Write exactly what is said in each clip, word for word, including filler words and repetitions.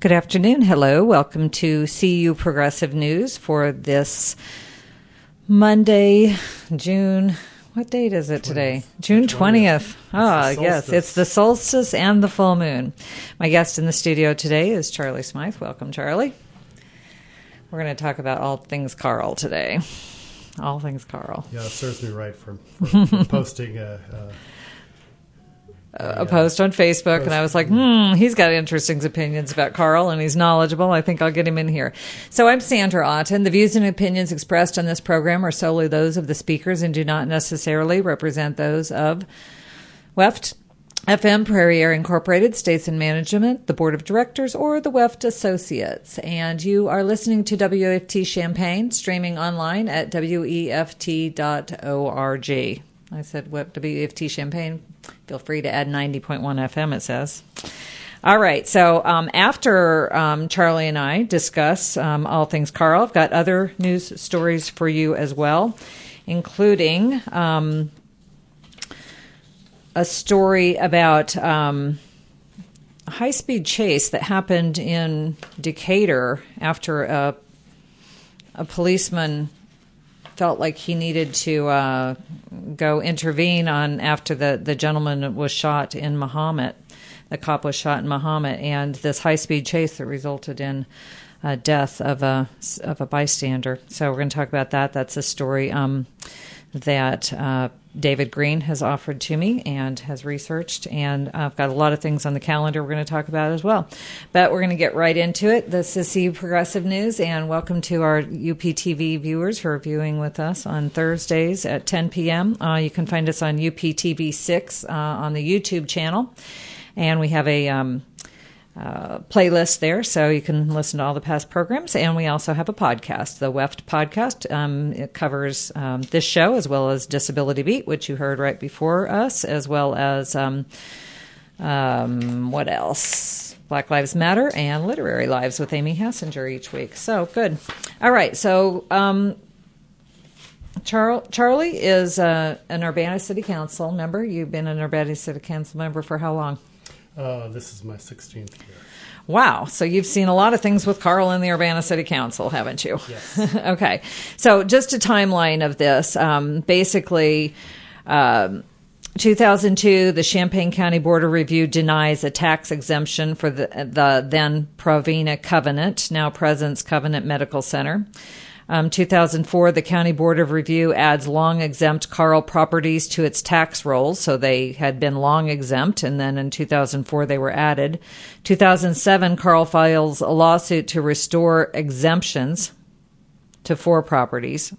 Good afternoon. Hello. Welcome to C U Progressive News for this Monday, June. What date is it today? twentieth. June twentieth. Ah, oh, yes. It's the solstice and the full moon. My guest in the studio today is Charlie Smythe. Welcome, Charlie. We're going to talk about all things Carl today. All things Carl. Yeah, it serves me right for, for, for posting a... a a post on Facebook, post. And I was like, hmm, he's got interesting opinions about Carl, and he's knowledgeable. I think I'll get him in here. So I'm Sandra Otten. The views and opinions expressed on this program are solely those of the speakers and do not necessarily represent those of W E F T, F M, Prairie Air Incorporated, States and Management, the Board of Directors, or the W E F T Associates. And you are listening to W E F T Champaign, streaming online at W E F T dot org. I said W E F T Champaign. Feel free to add ninety point one F M, it says. All right, so um, after um, Charlie and I discuss um, all things Carl, I've got other news stories for you as well, including um, a story about um, a high-speed chase that happened in Decatur after a, a policeman felt like he needed to uh, go intervene on after the, the gentleman was shot in Mahomet. The cop was shot in Mahomet, and this high-speed chase that resulted in uh, death of a of a bystander. So we're going to talk about that. That's a story um, that uh, David Green has offered to me and has researched, and I've got a lot of things on the calendar we're going to talk about as well. But we're going to get right into it. This is C U Progressive News, and welcome to our U P T V viewers who are viewing with us on Thursdays at ten p.m. Uh, you can find us on U P T V six uh, on the YouTube channel, and we have a um, uh, playlist there, so you can listen to all the past programs. And we also have a podcast, the W E F T podcast. Um, it covers um, this show as well as Disability Beat, which you heard right before us, as well as um, um, what else? Black Lives Matter and Literary Lives with Amy Hassinger each week. So good. All right. So um, Char- Charlie is uh, an Urbana City Council member. You've been an Urbana City Council member for how long? Uh, this is my sixteenth year. Wow. So you've seen a lot of things with Carl in the Urbana City Council, haven't you? Yes. Okay. So just a timeline of this. Um, basically, um, two thousand two, the Champaign County Board of Review denies a tax exemption for the, the then Provena Covenant, now Presence Covenant Medical Center. Um, two thousand four, the County Board of Review adds long exempt Carl properties to its tax rolls. So they had been long exempt, and then in two thousand four they were added. two thousand seven, Carl files a lawsuit to restore exemptions to four properties.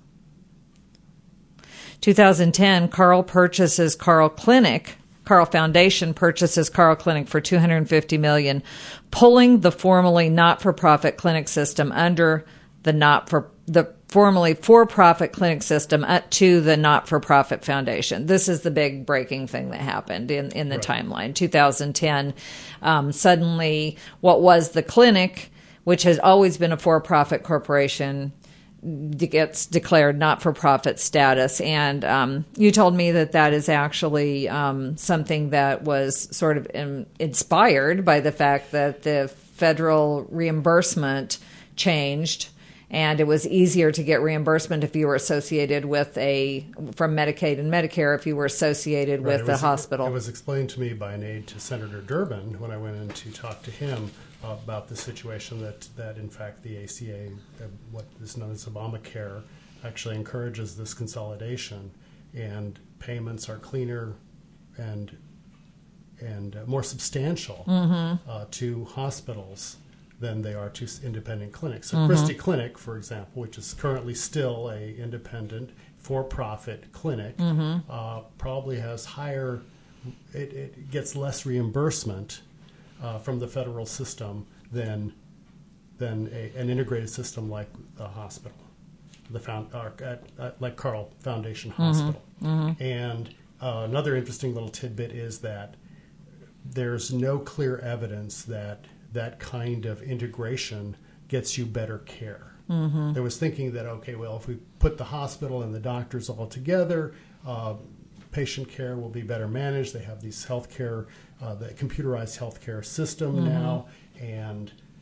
two thousand ten, Carl purchases Carl Clinic. Carl Foundation purchases Carl Clinic for two hundred fifty million dollars, pulling the formerly not-for-profit clinic system under the not for the formerly for-profit clinic system up to the not-for-profit foundation. This is the big breaking thing that happened in, in the right. timeline. two thousand ten, um, suddenly what was the clinic, which has always been a for-profit corporation, gets declared not-for-profit status. And um, you told me that that is actually um, something that was sort of in, inspired by the fact that the federal reimbursement changed, and it was easier to get reimbursement if you were associated with a, from Medicaid and Medicare, if you were associated right. with the hospital. It was explained to me by an aide to Senator Durbin when I went in to talk to him uh, about the situation that, that in fact, the A C A, uh, what is known as Obamacare, actually encourages this consolidation, and payments are cleaner and, and uh, more substantial mm-hmm. uh, to hospitals than they are to independent clinics. So mm-hmm. Christie Clinic, for example, which is currently still a independent for-profit clinic, mm-hmm. uh, probably has higher, it, it gets less reimbursement uh, from the federal system than than a, an integrated system like a hospital, the found, or at, at, like Carl Foundation Hospital. Mm-hmm. Mm-hmm. And uh, another interesting little tidbit is that there's no clear evidence that that kind of integration gets you better care. Mm-hmm. There was thinking that, okay, well, if we put the hospital and the doctors all together, uh, patient care will be better managed. They have these healthcare, uh, the computerized healthcare system mm-hmm. now, and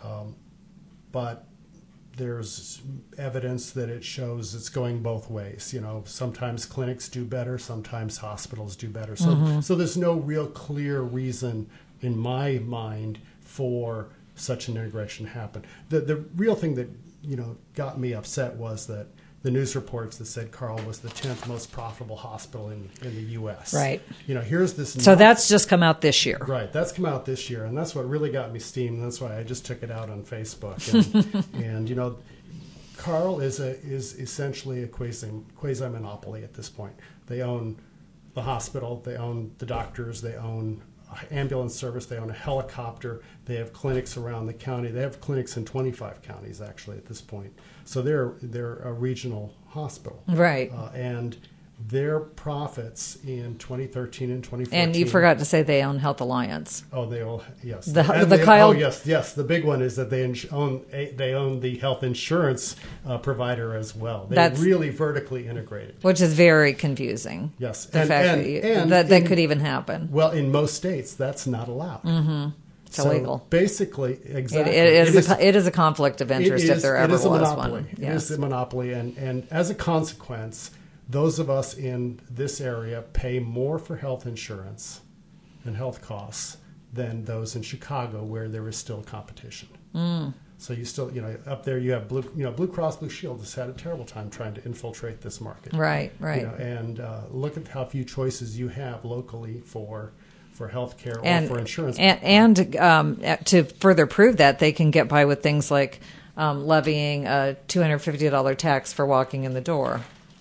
Um, but there's evidence that it shows it's going both ways. You know, sometimes clinics do better, sometimes hospitals do better. So, mm-hmm. so there's no real clear reason in my mind for such an integration happen. The the real thing that, you know, got me upset was that the news reports that said Carle was the tenth most profitable hospital in, in the U S. Right. You know, here's this. So non- that's just come out this year. Right. That's come out this year. And that's what really got me steamed. That's why I just took it out on Facebook. And, and you know, Carle is a is essentially a quasi, quasi-monopoly at this point. They own the hospital. They own the doctors. They own ambulance service. They own a helicopter. They have clinics around the county. They have clinics in twenty-five counties actually at this point. So they're they're a regional hospital, right? Uh, and their profits in twenty thirteen and twenty fourteen. And you forgot to say they own Health Alliance. Oh, they all yes. The and the they, Kyle. Oh yes, yes. The big one is that they ins- own they own the health insurance uh, provider as well. They're That's, really vertically integrated, which is very confusing. Yes, the and, fact and, that, you, and that that in, could even happen. Well, in most states, that's not allowed. Mm-hmm. It's so illegal. Basically, exactly, it, it, is it, is, a, it is a conflict of interest is, if there ever was one. Yes. It Yes. is a monopoly, and, and as a consequence, those of us in this area pay more for health insurance and health costs than those in Chicago, where there is still competition. Mm. So you still, you know, up there you have Blue, you know, Blue Cross Blue Shield has had a terrible time trying to infiltrate this market. Right, right. You know, and uh, look at how few choices you have locally for. for health care or and, for insurance. And, and um, to further prove that, they can get by with things like um, levying a two hundred fifty dollars tax for walking in the door.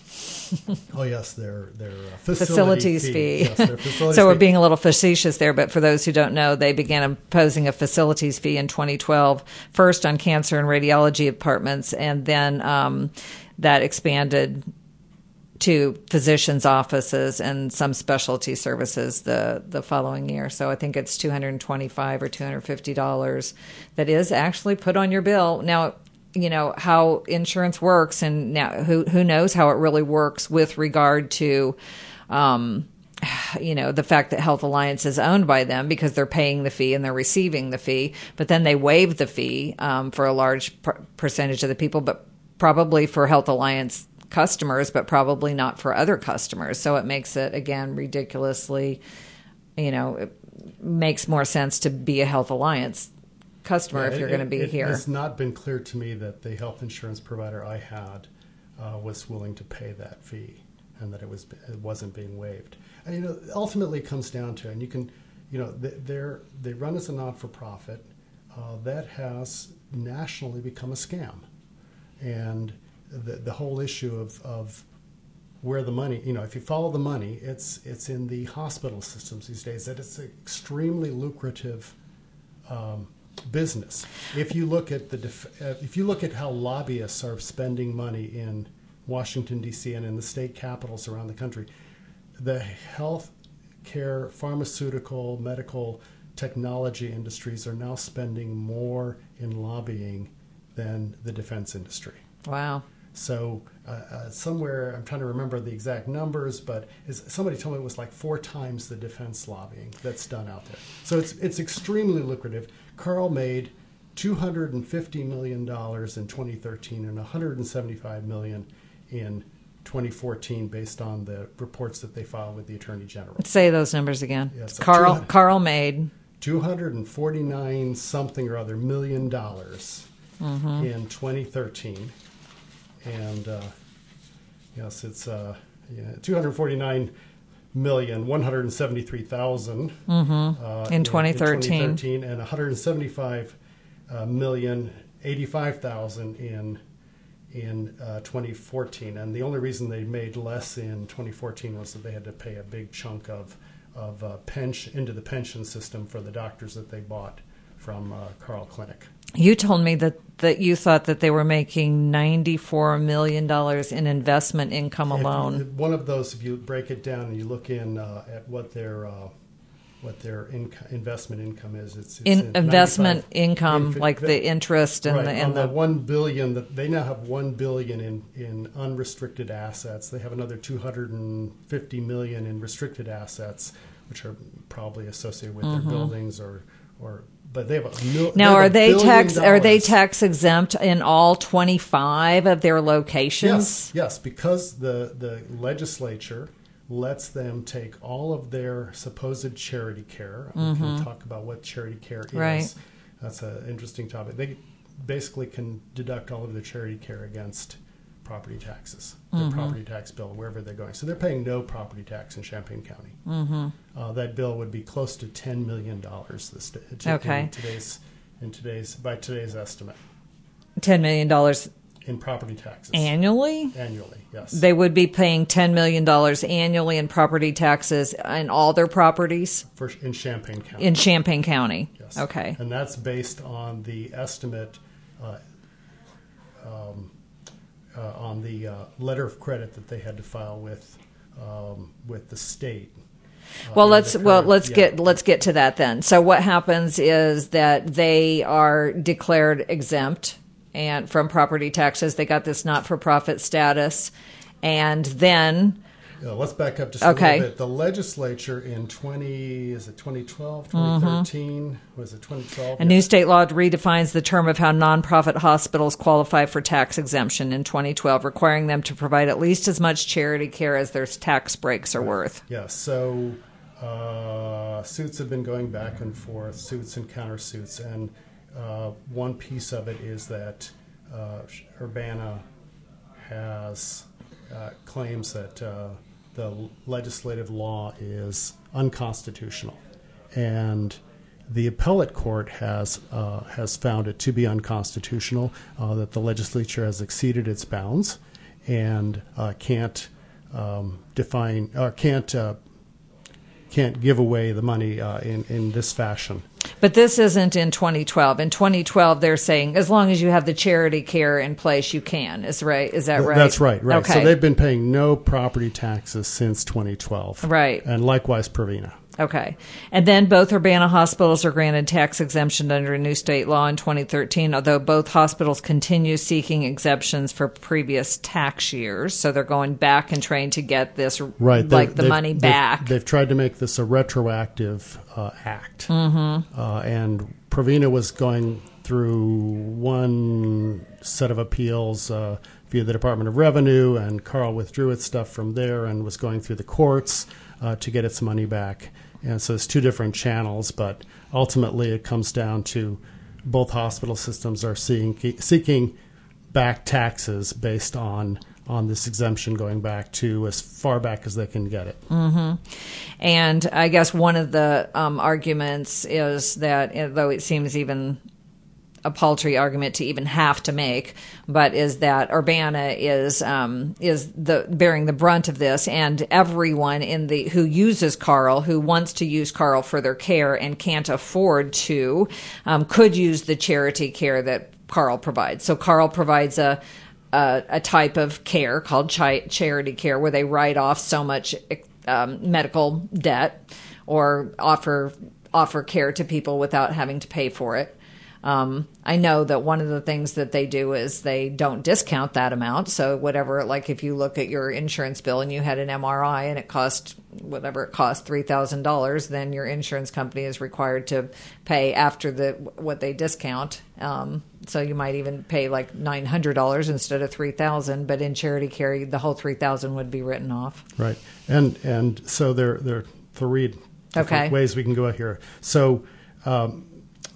Oh, yes, their, their uh, facility facilities fee. fee. Yes, their facilities so we're fee. being a little facetious there, but for those who don't know, they began imposing a facilities fee in twenty twelve, first on cancer and radiology departments, and then um, that expanded to physicians' offices and some specialty services the, the following year. So I think it's two hundred twenty-five dollars or two hundred fifty dollars that is actually put on your bill. Now, you know, how insurance works, and now who who knows how it really works with regard to, um, you know, the fact that Health Alliance is owned by them because they're paying the fee and they're receiving the fee, but then they waive the fee um, for a large per- percentage of the people, but probably for Health Alliance customers, but probably not for other customers. So it makes it, again, ridiculously, you know, it makes more sense to be a Health Alliance customer yeah, if you're it, going to be it, here. It has not been clear to me that the health insurance provider I had uh, was willing to pay that fee and that it was it wasn't being waived. And, you know, ultimately it comes down to, and you can, you know, they're, they run as a not-for-profit uh, that has nationally become a scam. And The, the whole issue of, of where the money, you know, if you follow the money, it's it's in the hospital systems these days that it's an extremely lucrative um, business. If you look at the def, uh, if you look at how lobbyists are spending money in Washington D C and in the state capitals around the country, the health care, pharmaceutical, medical technology industries are now spending more in lobbying than the defense industry. Wow. So uh, uh, somewhere, I'm trying to remember the exact numbers, but is, somebody told me it was like four times the defense lobbying that's done out there. So it's it's extremely lucrative. Carle made two hundred fifty million dollars in twenty thirteen and one hundred seventy-five million dollars in twenty fourteen, based on the reports that they filed with the Attorney General. Say those numbers again. Yeah, so Carle Carle made two hundred forty-nine something or other million dollars mm-hmm. in twenty thirteen. And uh, yes, it's uh, yeah, two hundred forty-nine million one hundred seventy-three thousand mm-hmm. uh, in, twenty thirteen. in twenty thirteen, and one hundred seventy-five uh, million eighty-five thousand in in uh, twenty fourteen. And the only reason they made less in twenty fourteen was that they had to pay a big chunk of of uh, pension into the pension system for the doctors that they bought from uh, Carle Clinic. You told me that, that you thought that they were making ninety-four million dollars in investment income alone. If, one of those, if you break it down and you look in uh, at what their uh, what their inc- investment income is, it's, it's in investment income, in, like the interest and right, the and on the, the one billion. That they now have one billion in, in unrestricted assets. They have another two hundred and fifty million in restricted assets, which are probably associated with mm-hmm. their buildings or. or but they have a mil, now. They have Are a they billion tax? Are they dollars. tax exempt in all twenty-five of their locations? Yes, yes, because the the legislature lets them take all of their supposed charity care. We Mm-hmm. can talk about what charity care is. Right. That's an interesting topic. They basically can deduct all of their charity care against property taxes, their Mm-hmm. property tax bill, wherever they're going. So they're paying no property tax in Champaign County. Mm-hmm. Uh, that bill would be close to ten million dollars this day, Okay. in today's in today's by today's estimate ten million dollars in property taxes annually? annually. Yes, They would be paying ten million dollars annually in property taxes in all their properties for in Champaign County. in Champaign County. Yes. Okay. And that's based on the estimate uh, um, uh, on the uh, letter of credit that they had to file with um, with the state. Uh, Well, and let's the well current- let's yeah. get let's get to that then. So what happens is that they are declared exempt and from property taxes. They got this not-for-profit status, and then Yeah, let's back up just Okay. a little bit. The legislature in twenty is it twenty twelve, twenty thirteen? Was it twenty twelve? a new state law redefines the term of how nonprofit hospitals qualify for tax exemption in twenty twelve, requiring them to provide at least as much charity care as their tax breaks are worth. Yeah, so uh, suits have been going back and forth, suits and countersuits, and uh, one piece of it is that uh, Urbana has uh, claims that uh, the legislative law is unconstitutional, and the appellate court has uh, has found it to be unconstitutional, uh, that the legislature has exceeded its bounds and uh, can't um, define or can't uh, can't give away the money uh, in in this fashion. But this isn't in twenty twelve. In twenty twelve, they're saying as long as you have the charity care in place, you can. Is right? Is that right? That's right. Right. Okay. So they've been paying no property taxes since twenty twelve. Right. And likewise, Provena. Okay. And then both Urbana hospitals are granted tax exemption under a new state law in twenty thirteen, although both hospitals continue seeking exemptions for previous tax years. So they're going back and trying to get this, Right. like They've- the they've- money they've- back. They've, tried to make this a retroactive uh, act. Mm-hmm. Uh, and Provena was going through one set of appeals uh, via the Department of Revenue, and Carl withdrew its stuff from there and was going through the courts uh, to get its money back. And so it's two different channels, but ultimately it comes down to both hospital systems are seeing, seeking back taxes based on on this exemption going back to as far back as they can get it. Mm-hmm. And I guess one of the um, arguments is that, uh, though it seems even a paltry argument to even have to make, but is that Urbana is um, is the bearing the brunt of this, and everyone in the who uses Carl, who wants to use Carl for their care and can't afford to, um, could use the charity care that Carl provides. So Carl provides a a, a type of care called chi- charity care, where they write off so much um, medical debt or offer offer care to people without having to pay for it. Um, I know that one of the things that they do is they don't discount that amount. So whatever, like if you look at your insurance bill and you had an M R I and it cost whatever it cost, three thousand dollars, then your insurance company is required to pay after the what they discount. Um, so you might even pay like nine hundred dollars instead of three thousand dollars, but in charity care, the whole three thousand dollars would be written off. Right. And and so there, there are three different Okay. ways we can go here. So um,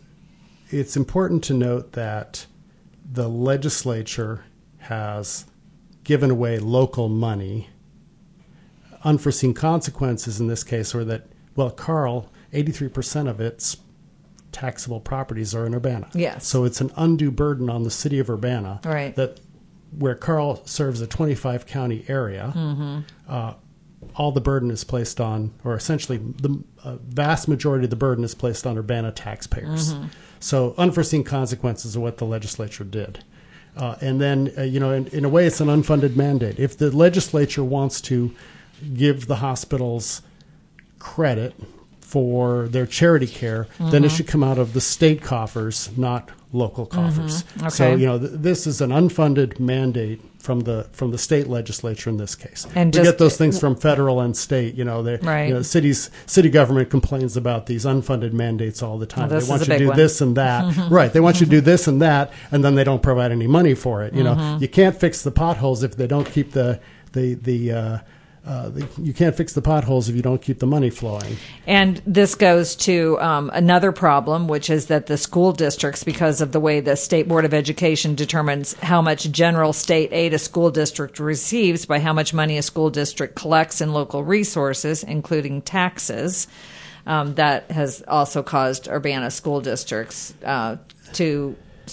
it's important to note that the legislature has given away local money. Unforeseen consequences in this case are that, well, Carl, eighty-three percent of its taxable properties are in Urbana. Yes. So it's an undue burden on the city of Urbana. Right. That where Carl serves a twenty-five county area, Mm-hmm. uh, all the burden is placed on, or essentially the uh, vast majority of the burden is placed on Urbana taxpayers. Mm-hmm. So unforeseen consequences of what the legislature did. Uh, and then, uh, you know, in, in a way, it's an unfunded mandate. If the legislature wants to give the hospitals credit for their charity care, mm-hmm. then it should come out of the state coffers, not local coffers. Mm-hmm. Okay. So, you know, th- this is an unfunded mandate from the from the state legislature in this case. And we just, get those things from federal and state. You know, right. you know, cities city government complains about these unfunded mandates all the time. Well, they want is you a to do one. this and that. Mm-hmm. Right. They want you to do this and that, and then they don't provide any money for it. You know, mm-hmm. you can't fix the potholes if they don't keep the the the. Uh, Uh, the, you can't fix the potholes if you don't keep the money flowing. And this goes to um, another problem, which is that the school districts, because of the way the State Board of Education determines how much general state aid a school district receives by how much money a school district collects in local resources, including taxes, um, that has also caused Urbana school districts uh, to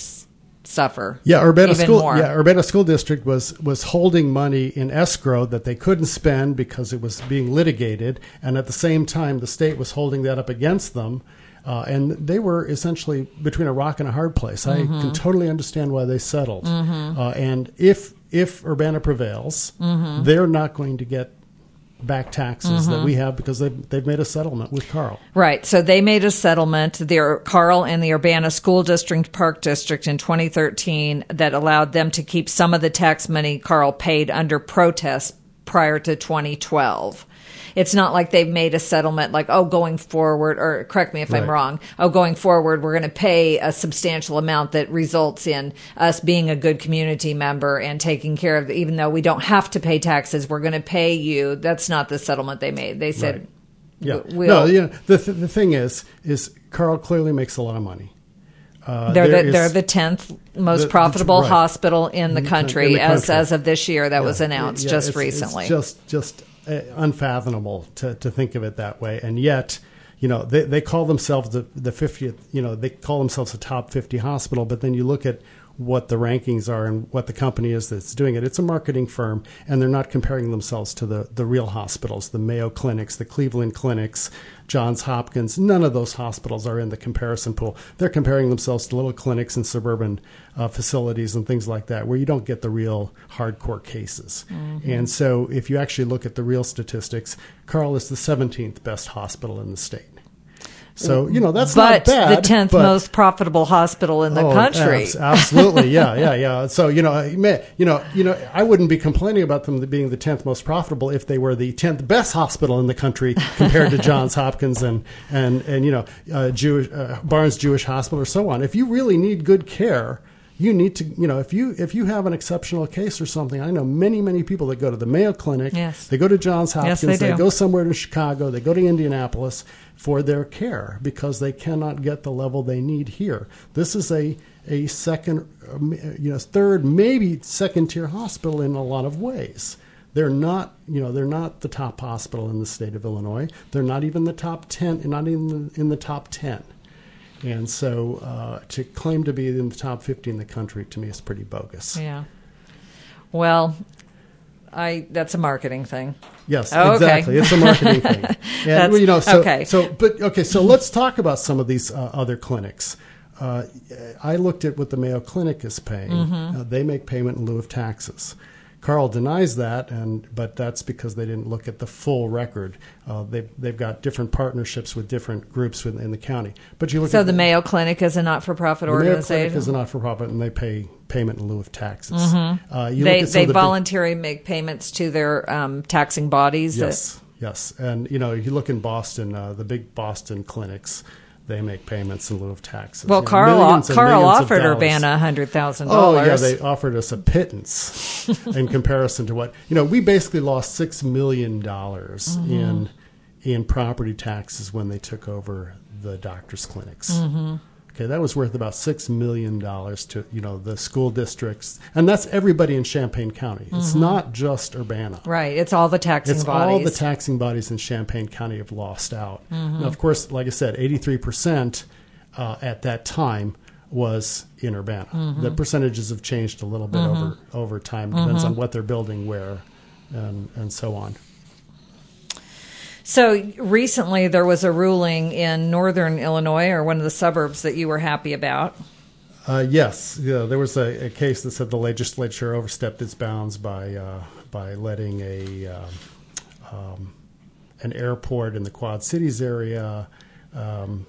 suffer. Yeah, Urbana even school. more. Yeah, Urbana School District was was holding money in escrow that they couldn't spend because it was being litigated, and at the same time, the state was holding that up against them, uh, and they were essentially between a rock and a hard place. Mm-hmm. I can totally understand why they settled, mm-hmm. uh, and if if Urbana prevails, mm-hmm. they're not going to get back taxes mm-hmm. that we have because they've, they've made a settlement with Carl. Right. So they made a settlement, the Carl and the Urbana School District Park District in twenty thirteen that allowed them to keep some of the tax money Carl paid under protest prior to twenty twelve. It's not like they've made a settlement like, oh, going forward, or correct me if right. I'm wrong, oh, going forward, we're going to pay a substantial amount that results in us being a good community member and taking care of, even though we don't have to pay taxes, we're going to pay you. That's not the settlement they made. They said, right. yeah. we'll, no, you know, the, th- the thing is, is Carl clearly makes a lot of money. Uh, they're, there the, is, they're the tenth most the, profitable right. hospital in the country, in the country. as as of this year. That yeah. was announced yeah, just it's, recently. It's just just uh, unfathomable to, to think of it that way, and yet, you know, they they call themselves the the fiftieth. You know, they call themselves a top fifty hospital, but then you look at what the rankings are and what the company is that's doing it. It's a marketing firm, and they're not comparing themselves to the, the real hospitals, the Mayo Clinics, the Cleveland Clinics, Johns Hopkins. None of those hospitals are in the comparison pool. They're comparing themselves to little clinics and suburban uh, facilities and things like that, where you don't get the real hardcore cases. Mm-hmm. And so if you actually look at the real statistics, Carl is the seventeenth best hospital in the state. So, you know, that's but not bad. the tenth but, most profitable hospital in the oh, country. Abs- absolutely. Yeah, yeah, yeah. So, you know, you know, you know, I wouldn't be complaining about them being the tenth most profitable if they were the tenth best hospital in the country compared to Johns Hopkins and, and, and you know, uh, Jewish, uh, Barnes Jewish Hospital or so on. If you really need good care, you need to, you know, if you if you have an exceptional case or something, I know many, many people that go to the Mayo Clinic, yes. they go to Johns Hopkins, yes, they, they go somewhere to Chicago, they go to Indianapolis for their care because they cannot get the level they need here. This is a a second, you know, third, maybe second tier hospital in a lot of ways. They're not, you know, they're not the top hospital in the state of Illinois. They're not even the top ten, not even in the top ten. And so uh, to claim to be in the top fifty in the country, to me, is pretty bogus. Yeah. Well, I that's a marketing thing. Yes, oh, exactly. Okay. It's a marketing thing. And, that's, you know, so, okay. So, but okay. So let's talk about some of these uh, other clinics. Uh, I looked at what the Mayo Clinic is paying. Mm-hmm. Uh, they make payment in lieu of taxes. Carl denies that, and but that's because they didn't look at the full record. Uh, they've they've got different partnerships with different groups within the county. But you look so at the Mayo Clinic is a not-for-profit the organization. Mayo Clinic is a not-for-profit, and they pay payment in lieu of taxes. Mm-hmm. Uh, you they look at some they of the voluntarily big, make payments to their um, taxing bodies. Yes, that, yes, and you know you look in Boston, uh, the big Boston clinics. They make payments in lieu of taxes. Well, you know, Carl millions and Carl millions offered of Urbana one hundred thousand dollars. dollars. Oh, yeah, they offered us a pittance in comparison to what, you know, we basically lost six million dollars mm-hmm. in in property taxes when they took over the doctors' clinics. Mm-hmm. Okay, that was worth about six million dollars to, you know, the school districts. And that's everybody in Champaign County. It's mm-hmm. not just Urbana. Right. It's all the taxing it's bodies. All the taxing bodies in Champaign County have lost out. Mm-hmm. Now, of course, like I said, eighty-three percent uh, at that time was in Urbana. Mm-hmm. The percentages have changed a little bit mm-hmm. over, over time. It depends mm-hmm. on what they're building where and, and so on. So recently there was a ruling in northern Illinois, or one of the suburbs, that you were happy about. Uh, yes, yeah, there was a, a case that said the legislature overstepped its bounds by uh, by letting a um, um, an airport in the Quad Cities area, um,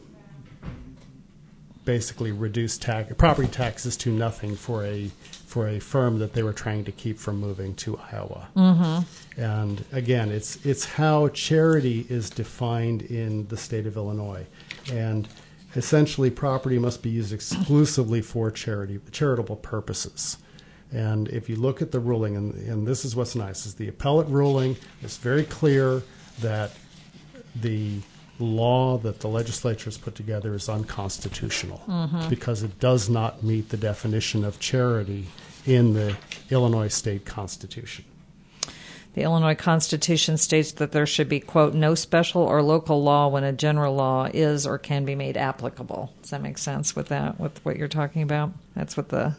basically reduced tax, property taxes to nothing for a for a firm that they were trying to keep from moving to Iowa. Mm-hmm. And again, it's it's how charity is defined in the state of Illinois, and essentially property must be used exclusively for charity charitable purposes. And if you look at the ruling, and, and this is what's nice, is the appellate ruling is very clear that the law that the legislature has put together is unconstitutional mm-hmm. because it does not meet the definition of charity in the Illinois state constitution. The Illinois Constitution states that there should be, quote, no special or local law when a general law is or can be made applicable. Does that make sense with that, with what you're talking about? That's what the...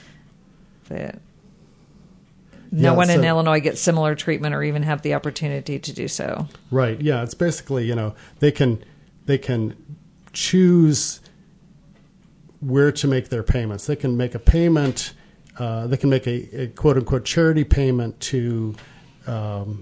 the no yeah, one so, in Illinois gets similar treatment or even have the opportunity to do so. Right. Yeah. It's basically, you know, they can they can choose where to make their payments. They can make a payment. Uh, they can make a, a quote unquote charity payment to um,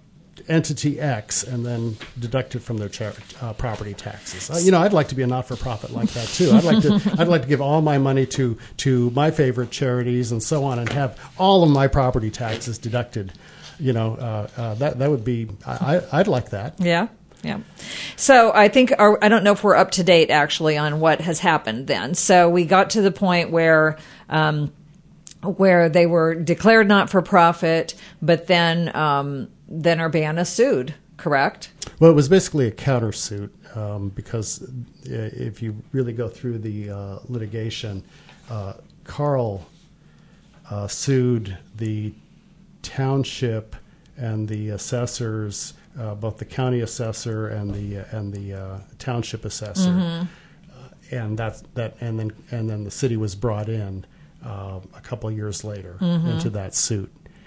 entity X and then deduct it from their char- uh, property taxes. Uh, you know, I'd like to be a not-for-profit like that too. I'd like to. I'd like to give all my money to to my favorite charities and so on, and have all of my property taxes deducted. You know, uh, uh, that that would be. I, I'd like that. Yeah. Yeah. So I think our, I don't know if we're up to date actually on what has happened then. So we got to the point where. Um, where they were declared not for profit, but then um, then Urbana sued, correct? Well, it was basically a countersuit um, because if you really go through the uh, litigation, uh, Carl uh, sued the township and the assessors, uh, both the county assessor and the uh, and the uh, township assessor, mm-hmm. uh, and that that and then and then the city was brought in. Uh, a couple of years later mm-hmm. into that suit.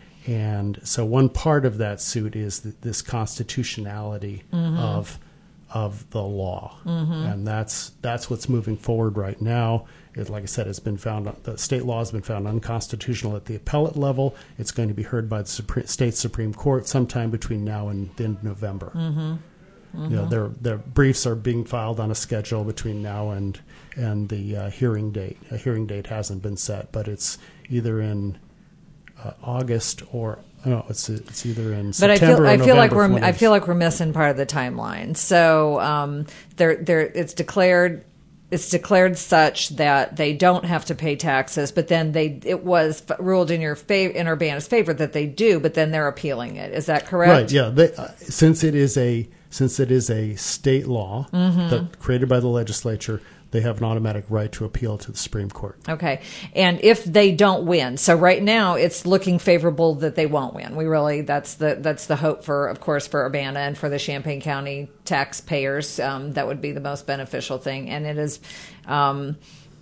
And so one part of that suit is th- this constitutionality mm-hmm. of of the law. Mm-hmm. And that's that's what's moving forward right now. It, like I said, it's been found, the state law has been found unconstitutional at the appellate level. It's going to be heard by the Supreme, state Supreme Court sometime between now and the end of November. Mm-hmm. Mm-hmm. You know, their their briefs are being filed on a schedule between now and and the uh, hearing date. A hearing date hasn't been set, but it's either in uh, August or no, it's it's either in but September I feel, or I feel like November. we're I feel like we're missing part of the timeline. So um, there there it's declared it's declared such that they don't have to pay taxes, but then they it was ruled in your favor, in Urbana's favor that they do, but then they're appealing it. Is that correct? Right. Yeah. They, uh, since it is a Since it is a state law mm-hmm. that created by the legislature, they have an automatic right to appeal to the Supreme Court. Okay. And if they don't win, so right now it's looking favorable that they won't win. We really, that's the that's the hope for, of course, for Urbana and for the Champaign County taxpayers. Um, that would be the most beneficial thing. And it is... Um,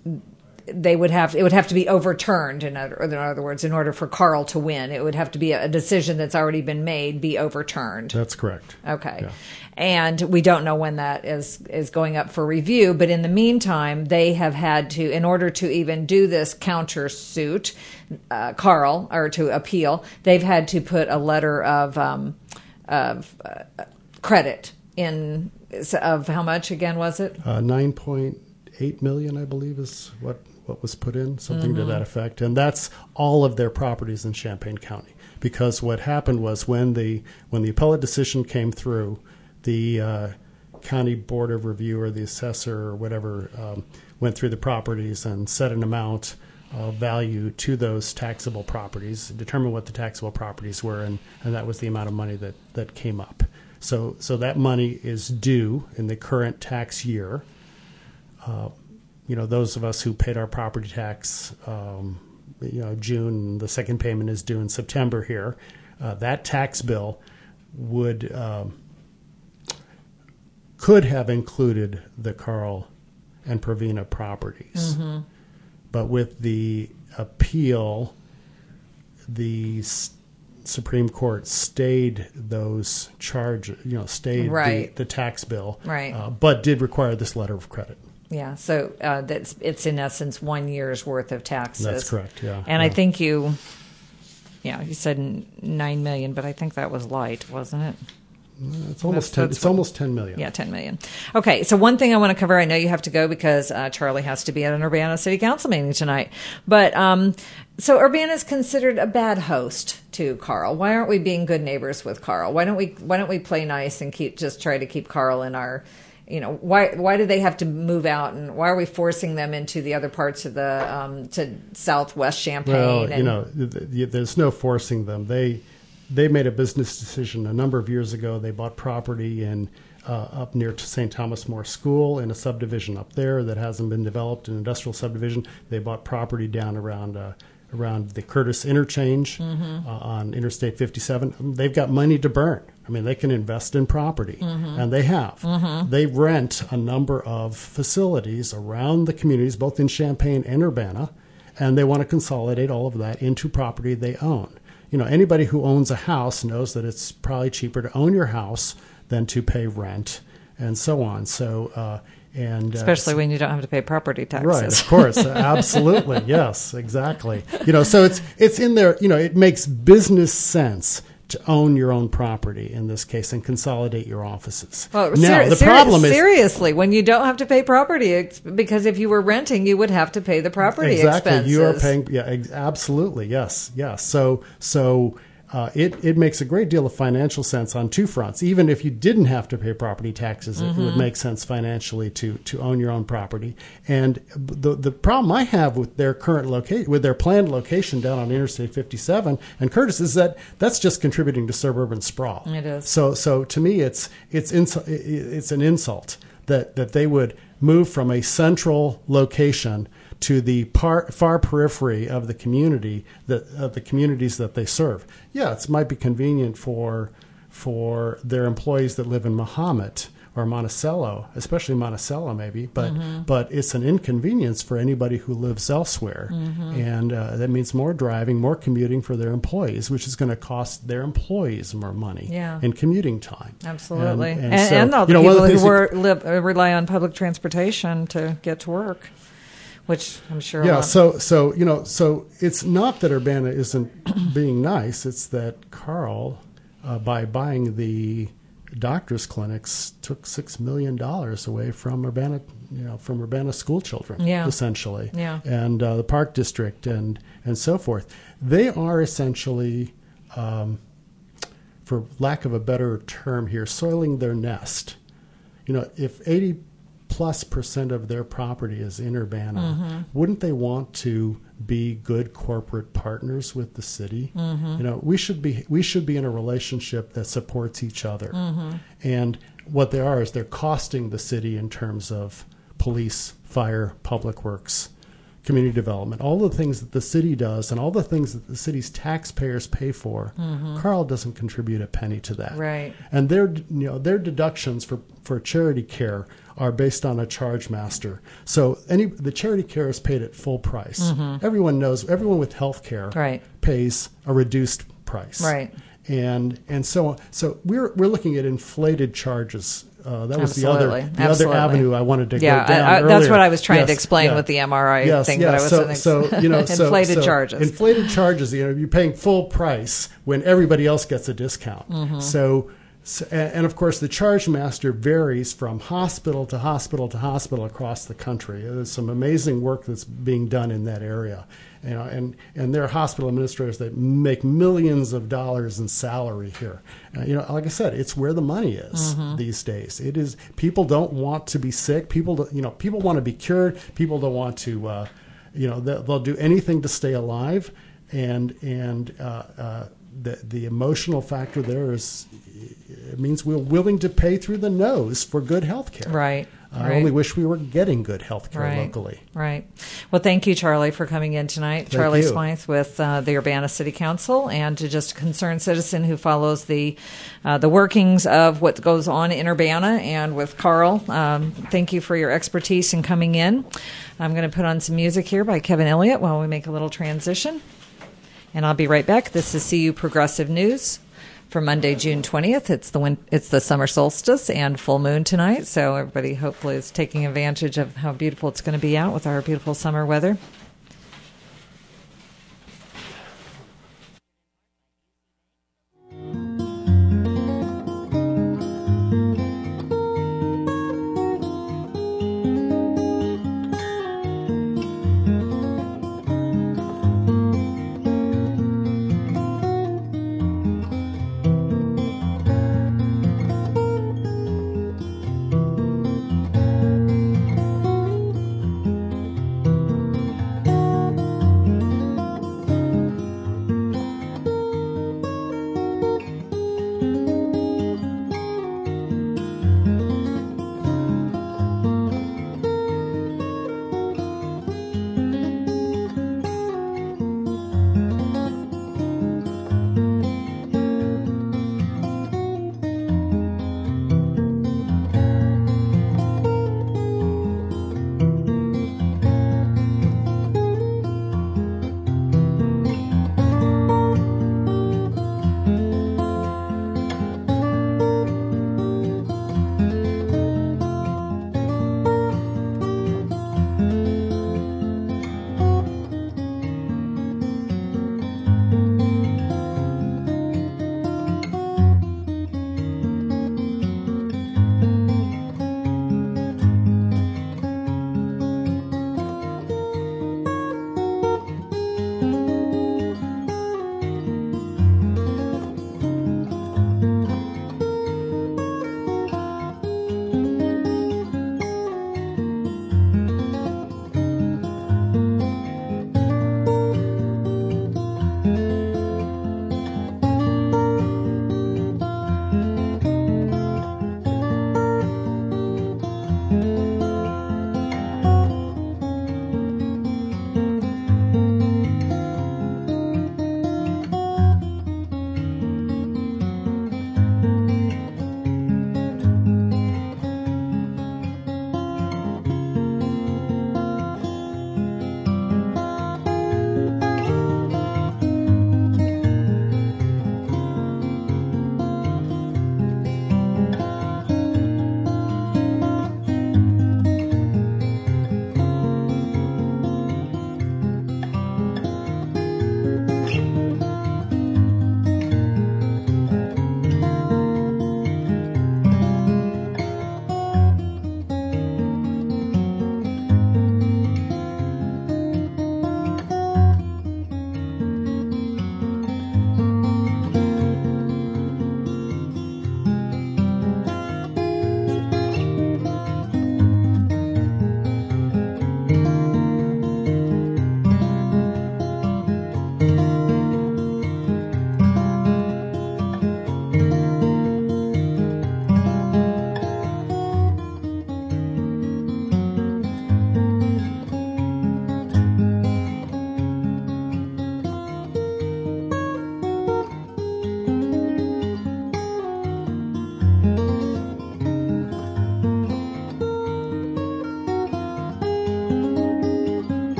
they would have it would have to be overturned in other, in other words in order for Carl to win. It would have to be a decision that's already been made be overturned. That's correct. Okay. Yeah. And we don't know when that is is going up for review, but in the meantime they have had to, in order to even do this countersuit, uh, Carl, or to appeal, they've had to put a letter of um, of uh, credit in of how much again was it? Uh, nine point eight million, I believe, is what what was put in, something mm-hmm. to that effect. And that's all of their properties in Champaign County. Because what happened was when the when the appellate decision came through, the uh, county board of review or the assessor or whatever um, went through the properties and set an amount of value to those taxable properties, determined what the taxable properties were, and, and that was the amount of money that, that came up. So so that money is due in the current tax year. Uh, you know, those of us who paid our property tax, um, you know, June, the second payment is due in September here. Uh, that tax bill would um, could have included the Carl and Provena properties, mm-hmm. but with the appeal, the S- Supreme Court stayed those charges. You know, stayed right. the, the tax bill, right? Uh, but did require this letter of credit. Yeah, so uh, that's it's in essence one year's worth of taxes. That's correct. Yeah, and yeah. I think you, yeah, you said nine million, but I think that was light, wasn't it? It's almost That's- ten, that's it's what- almost ten million. Yeah, ten million. Okay, so one thing I want to cover, I know you have to go because uh, Charlie has to be at an Urbana City Council meeting tonight. But um, so Urbana is considered a bad host to Carl. Why aren't we being good neighbors with Carl? Why don't we Why don't we play nice and keep just try to keep Carl in our, you know, why why do they have to move out, and why are we forcing them into the other parts of the um, to Southwest Champaign? Well, and, you know, th- th- there's no forcing them. They they made a business decision a number of years ago. They bought property in uh, up near to Saint Thomas More School in a subdivision up there that hasn't been developed, an industrial subdivision. They bought property down around uh, around the Curtis Interchange Mm-hmm. uh, on Interstate fifty-seven. They've got money to burn. I mean, they can invest in property, Mm-hmm. and they have. They rent a number of facilities around the communities, both in Champaign and Urbana, and they want to consolidate all of that into property they own. You know, anybody who owns a house knows that it's probably cheaper to own your house than to pay rent, and so on. So, uh, and uh, especially when you don't have to pay property taxes. right, of course, absolutely, yes, exactly. You know, so it's it's in there. You know, it makes business sense to own your own property in this case and consolidate your offices. Well, now ser- the ser- problem is seriously, when you don't have to pay property, ex- because if you were renting, you would have to pay the property exactly expenses. you are paying. Yeah, ex- absolutely, yes, yes. So so. Uh, it, it makes a great deal of financial sense on two fronts. Even if you didn't have to pay property taxes, Mm-hmm. it would make sense financially to, to own your own property. And the the problem I have with their current location, with their planned location down on Interstate fifty-seven and Curtis, is that that's just contributing to suburban sprawl. It is. So so to me, it's it's insu- it's an insult that that they would move from a central location to the par, far periphery of the community that of the communities that they serve. Yeah, it might be convenient for for their employees that live in Mahomet or Monticello, especially Monticello maybe, but Mm-hmm. but it's an inconvenience for anybody who lives elsewhere, Mm-hmm. and uh, that means more driving, more commuting for their employees, which is going to cost their employees more money Yeah. in commuting time. Absolutely. And, And, and so, and all the you know, one of people things who that- were, live, uh, rely on public transportation to get to work, which I'm sure a Yeah, lot- so so you know, so it's not that Urbana isn't being nice; it's that Carl, uh, by buying the doctors' clinics, took six million dollars away from Urbana, you know, from Urbana school children, Yeah. essentially, Yeah. and uh, the Park District and and so forth. They are essentially, um, for lack of a better term here, soiling their nest. You know, if eighty plus percent of their property is in Urbana, Mm-hmm. wouldn't they want to be good corporate partners with the city? Mm-hmm. You know, we should be we should be in a relationship that supports each other. Mm-hmm. And what they are is they're costing the city in terms of police, fire, public works, community development, all the things that the city does and all the things that the city's taxpayers pay for. Carl doesn't contribute a penny to that. Right. And their you know their deductions for, for charity care are based on a charge master. So any the charity care is paid at full price. Everyone knows everyone with health care Right. pays a reduced price. Right. And and so on. So we're we're looking at inflated charges. Uh, that was the Absolutely. other the Absolutely. other avenue I wanted to Yeah, go down I, I, earlier. that's what I was trying Yes, to explain yeah. with the M R I Yes, thing yes. that I was so, saying. so you know so, inflated so charges. Inflated charges. You know, you're paying full price when everybody else gets a discount. Mm-hmm. So. So, and, and of course, the charge master varies from hospital to hospital to hospital across the country. There's some amazing work that's being done in that area, you know, and and there are hospital administrators that make millions of dollars in salary here. Uh, you know, like I said, it's where the money is these days. It is people don't want to be sick. People, don't, you know, people want to be cured. People don't want to, uh, you know, they'll, they'll do anything to stay alive, and and. Uh, uh, The, the emotional factor there is it means we're willing to pay through the nose for good health care. Right. I right. only wish we were getting good health care Right. locally. Right. Well, thank you, Charlie, for coming in tonight. Thank Charlie you. Smythe with uh, the Urbana City Council, and to just a concerned citizen who follows the uh, the workings of what goes on in Urbana and with Carl. Um, thank you for your expertise in coming in. I'm going to put on some music here by Kevin Elliott while we make a little transition. And I'll be right back. This is C U Progressive News for Monday, June twentieth. It's the win- it's the summer solstice and full moon tonight, so everybody hopefully is taking advantage of how beautiful it's going to be out with our beautiful summer weather.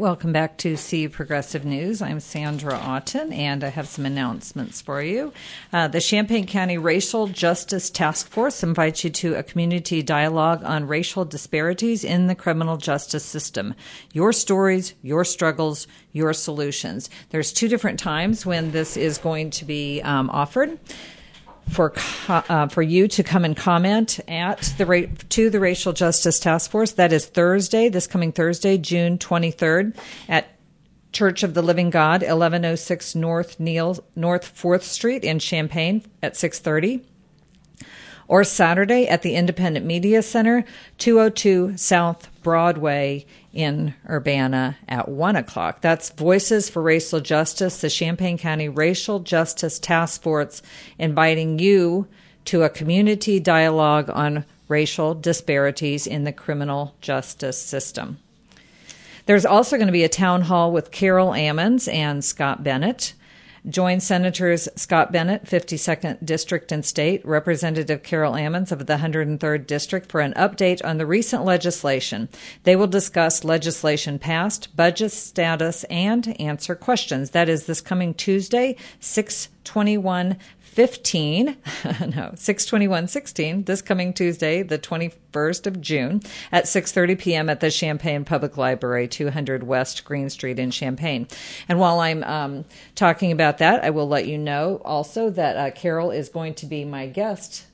welcome back to C U Progressive News. I'm Sandra Otten, and I have some announcements for you. Uh, the Champaign County Racial Justice Task Force invites you to a community dialogue on racial disparities in the criminal justice system. Your stories, your struggles, your solutions. There's two different times when this is going to be um, offered. For uh, for you to come and comment at the ra- to the Racial Justice Task Force. That is Thursday, this coming Thursday, June twenty-third, at Church of the Living God, eleven oh six North Neal North Fourth Street in Champaign at six thirty. Or Saturday at the Independent Media Center, two oh two South Broadway in Urbana at one o'clock. That's Voices for Racial Justice, the Champaign County Racial Justice Task Force, inviting you to a community dialogue on racial disparities in the criminal justice system. There's also going to be a town hall with Carol Ammons and Scott Bennett. Join Senators Scott Bennett, fifty-second District and State, Representative Carol Ammons of the one hundred third District for an update on the recent legislation. They will discuss legislation passed, budget status, and answer questions. That is this coming Tuesday, six twenty-one fifteen, no, six twenty-one sixteen, this coming Tuesday, the twenty-first of June, at six thirty p.m. at the Champaign Public Library, two hundred West Green Street in Champaign. And while I'm um, talking about that, I will let you know also that uh, Carol is going to be my guest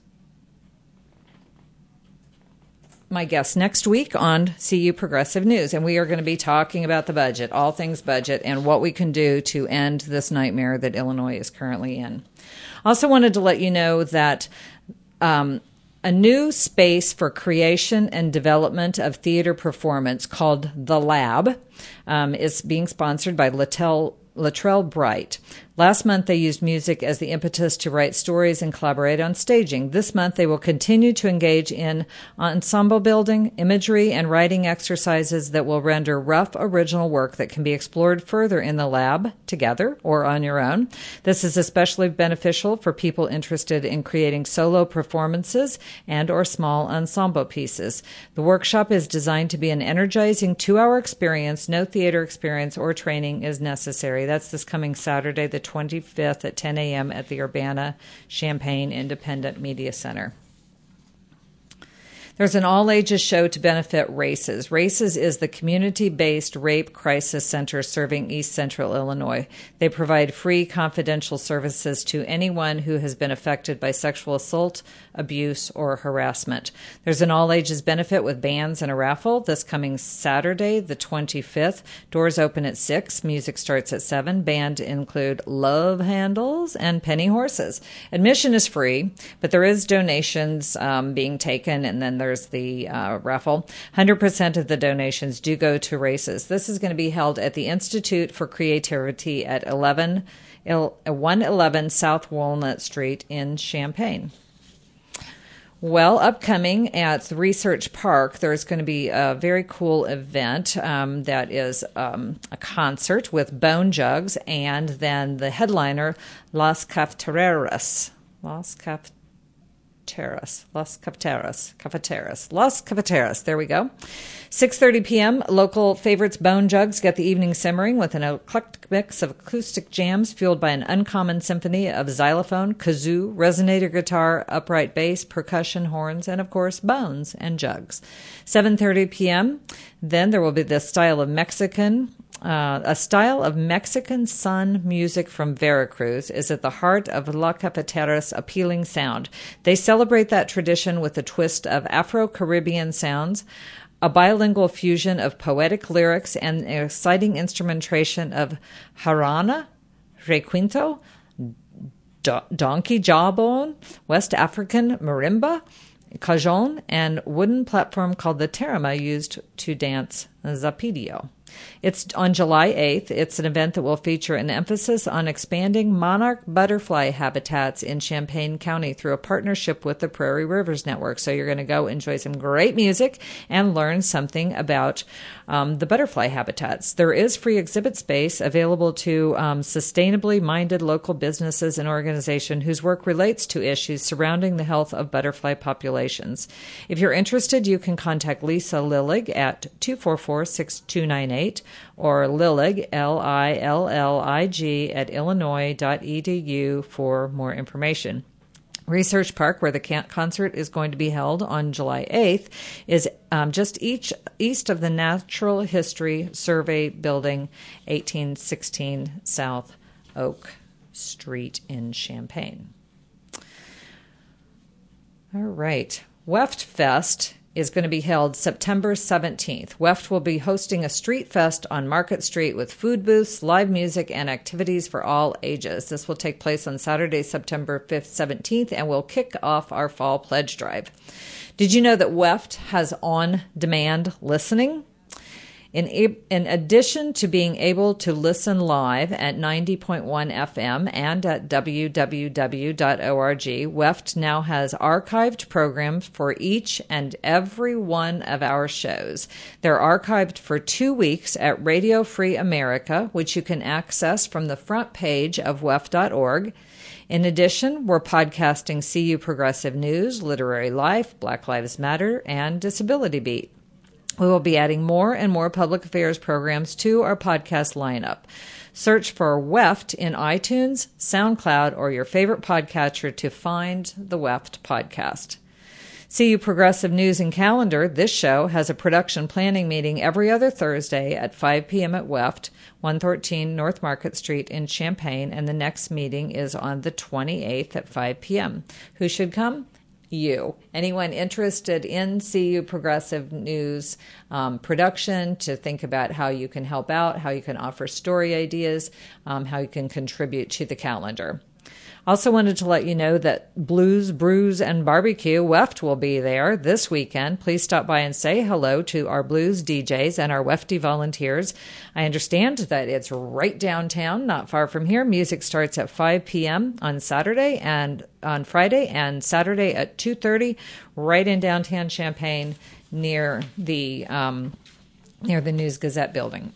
my guest next week on C U Progressive News, and we are going to be talking about the budget, all things budget, and what we can do to end this nightmare that Illinois is currently in. Also wanted to let you know that um, a new space for creation and development of theater performance called The Lab um, is being sponsored by Latrell, Latrell Bright. Last month, they used music as the impetus to write stories and collaborate on staging. This month, they will continue to engage in ensemble building, imagery, and writing exercises that will render rough original work that can be explored further in the lab, together, or on your own. This is especially beneficial for people interested in creating solo performances and or small ensemble pieces. The workshop is designed to be an energizing two-hour experience. No theater experience or training is necessary. That's this coming Saturday, the twenty-fifth at ten a.m. at the Urbana Champaign Independent Media Center. There's an all-ages show to benefit RACES. RACES is the community-based rape crisis center serving East Central Illinois. They provide free, confidential services to anyone who has been affected by sexual assault, abuse, or harassment. There's an all-ages benefit with bands and a raffle this coming Saturday, the twenty-fifth. Doors open at six. Music starts at seven. Band include Love Handles and Penny Horses. Admission is free, but there is donations um, being taken, and then there's the uh, raffle. one hundred percent of the donations do go to RACES. This is going to be held at the Institute for Creativity at eleven, one eleven South Walnut Street in Champaign. Well, upcoming at the Research Park, there's going to be a very cool event um, that is um, a concert with Bone Jugs, and then the headliner, Las Cafeteras. Las Cafeteras. Terrace, Las Cafeteras, Cafeteras, Las Cafeteras. There we go. six thirty p.m. Local favorites Bone Jugs get the evening simmering with an eclectic mix of acoustic jams fueled by an uncommon symphony of xylophone, kazoo, resonator guitar, upright bass, percussion, horns, and of course bones and jugs. seven thirty p.m. Then there will be the style of Mexican. Uh, a style of Mexican sun music from Veracruz is at the heart of La Cafeteras' appealing sound. They celebrate that tradition with a twist of Afro-Caribbean sounds, a bilingual fusion of poetic lyrics, and an exciting instrumentation of jarana, requinto, do- donkey jawbone, West African marimba, cajon, and wooden platform called the tarima used to dance zapidio. It's on July eighth. It's an event that will feature an emphasis on expanding monarch butterfly habitats in Champaign County through a partnership with the Prairie Rivers Network. So you're going to go enjoy some great music and learn something about um, the butterfly habitats. There is free exhibit space available to um, sustainably minded local businesses and organizations whose work relates to issues surrounding the health of butterfly populations. If you're interested, you can contact Lisa Lillig at two four four, six two nine eight. donate, or Lillig, L I L L I G, at illinois dot e d u for more information. Research Park, where the concert is going to be held on July eighth, is um, just each, east of the Natural History Survey Building, eighteen sixteen South Oak Street in Champaign. All right. Weft Fest is going to be held September seventeenth. Weft will be hosting a street fest on Market Street with food booths, live music, and activities for all ages. This will take place on Saturday, September fifth, seventeenth, and will kick off our fall pledge drive. Did you know that Weft has on-demand listening? In, in addition to being able to listen live at ninety point one F M and at w w w dot org, Weft now has archived programs for each and every one of our shows. They're archived for two weeks at Radio Free America, which you can access from the front page of weft dot org. In addition, we're podcasting C U Progressive News, Literary Life, Black Lives Matter, and Disability Beat. We will be adding more and more public affairs programs to our podcast lineup. Search for Weft in iTunes, SoundCloud, or your favorite podcatcher to find the Weft podcast. C U Progressive News and Calendar, this show has a production planning meeting every other Thursday at five p.m. at Weft, one thirteen North Market Street in Champaign, and the next meeting is on the twenty-eighth at five p.m. Who should come? You. Anyone interested in C U Progressive News um, production, to think about how you can help out, how you can offer story ideas, um, how you can contribute to the calendar. Also wanted to let you know that Blues, Brews, and Barbecue, Weft, will be there this weekend. Please stop by and say hello to our blues D Js and our Wefty volunteers. I understand that it's right downtown, not far from here. Music starts at five p.m. on Saturday and on Friday, and Saturday at two thirty, right in downtown Champaign, near the um, near the News Gazette building.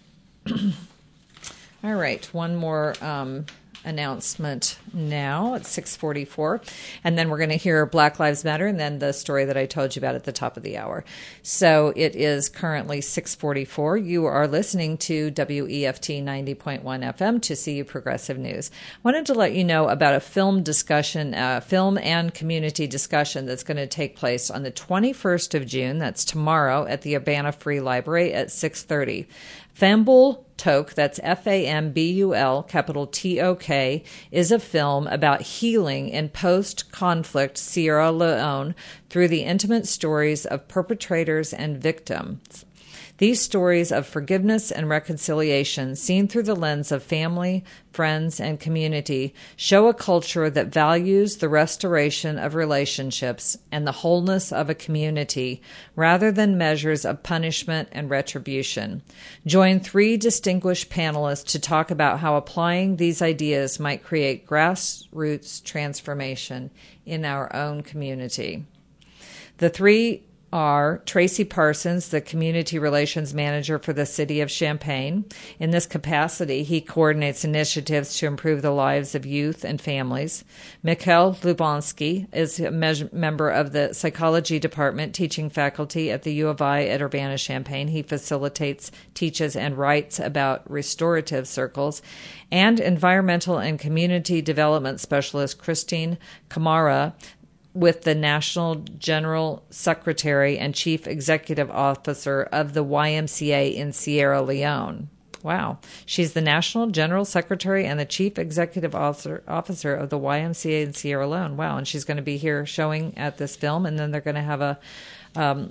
All right, one more Um, announcement now at six forty-four, and then we're going to hear Black Lives Matter and then the story that I told you about at the top of the hour. So it is currently six forty-four. You are listening to W E F T ninety point one F M to C U Progressive News. I wanted to let you know about a film discussion, uh, film and community discussion that's going to take place on the twenty-first of June. That's tomorrow at the Urbana Free Library at six thirty. Fambul Tok, that's F A M B U L, capital T O K, is a film about healing in post-conflict Sierra Leone through the intimate stories of perpetrators and victims. These stories of forgiveness and reconciliation, seen through the lens of family, friends, and community, show a culture that values the restoration of relationships and the wholeness of a community rather than measures of punishment and retribution. Join three distinguished panelists to talk about how applying these ideas might create grassroots transformation in our own community. The three are Tracy Parsons, the Community Relations Manager for the City of Champaign. In this capacity, he coordinates initiatives to improve the lives of youth and families. Mikhail Lubansky is a me- member of the Psychology Department, teaching faculty at the U of I at Urbana-Champaign. He facilitates, teaches, and writes about restorative circles. And Environmental and Community Development Specialist Christine Camara, with the National General Secretary and Chief Executive Officer of the Y M C A in Sierra Leone. Wow. She's the National General Secretary and the Chief Executive Officer, Officer of the Y M C A in Sierra Leone. Wow. And she's going to be here showing at this film, and then they're going to have a, um,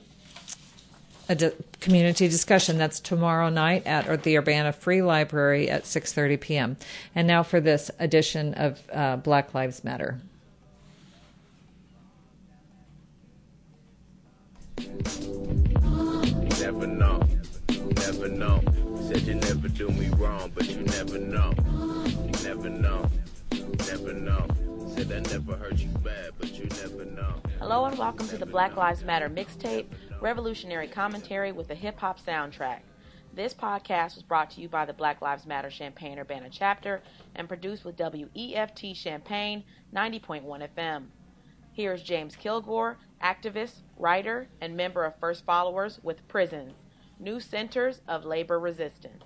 a di- community discussion. That's tomorrow night at the Urbana Free Library at six thirty p.m. And now for this edition of uh, Black Lives Matter. Never know, never know. Said you never do me wrong, but you never know. Never know, never know. Said I never hurt you bad, but you never know. Hello and welcome to the Black Lives Matter mixtape, revolutionary commentary with a hip-hop soundtrack. This podcast was brought to you by the Black Lives Matter Champaign-Urbana chapter and produced with W E F T Champaign ninety point one F M. Here's James Kilgore, activist, writer, and member of First Followers with Prisons. new centers of labor resistance.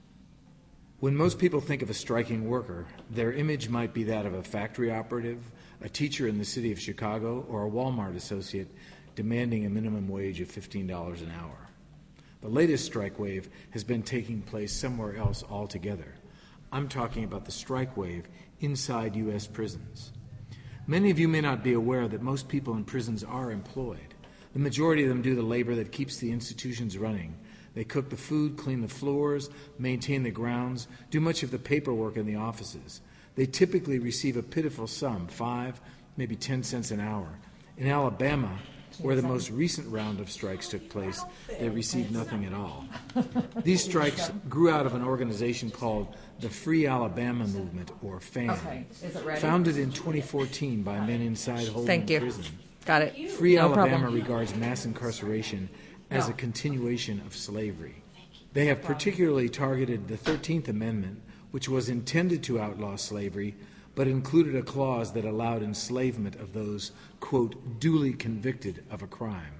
When most people think of a striking worker, their image might be that of a factory operative, a teacher in the city of Chicago, or a Walmart associate demanding a minimum wage of fifteen dollars an hour. The latest strike wave has been taking place somewhere else altogether. I'm talking about the strike wave inside U S prisons. Many of you may not be aware that most people in prisons are employed. The majority of them do the labor that keeps the institutions running. They cook the food, clean the floors, maintain the grounds, do much of the paperwork in the offices. They typically receive a pitiful sum, five, maybe ten cents an hour. In Alabama, where the most recent round of strikes took place, they received nothing at all. These strikes grew out of an organization called the Free Alabama Movement, or FAM, Okay. Is it ready? founded in twenty fourteen by men inside Holden Thank you. Prison. Got it. Free No Alabama problem. regards mass incarceration as No. a continuation of slavery. They have particularly targeted the thirteenth Amendment, which was intended to outlaw slavery, but included a clause that allowed enslavement of those, quote, duly convicted of a crime.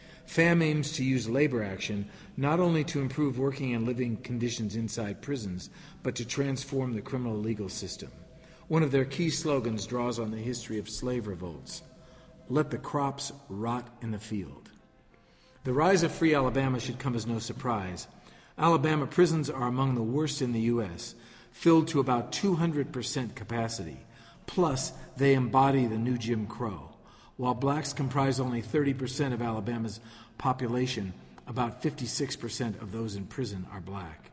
FAM aims to use labor action not only to improve working and living conditions inside prisons, but to transform the criminal legal system. One of their key slogans draws on the history of slave revolts: let the crops rot in the field. The rise of Free Alabama should come as no surprise. Alabama prisons are among the worst in the U S, filled to about two hundred percent capacity. Plus, they embody the new Jim Crow. While blacks comprise only thirty percent of Alabama's population, about fifty-six percent of those in prison are black.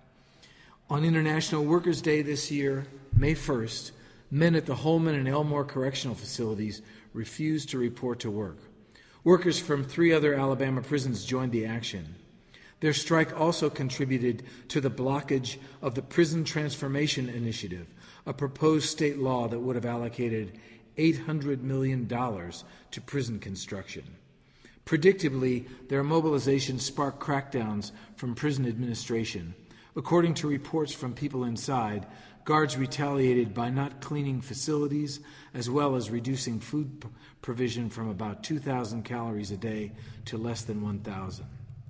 On International Workers' Day this year, May first, men at the Holman and Elmore correctional facilities refused to report to work. Workers from three other Alabama prisons joined the action. Their strike also contributed to the blockage of the Prison Transformation Initiative, a proposed state law that would have allocated eight hundred million dollars to prison construction. Predictably, their mobilization sparked crackdowns from prison administration. According to reports from people inside, guards retaliated by not cleaning facilities, as well as reducing food p- provision from about two thousand calories a day to less than one thousand.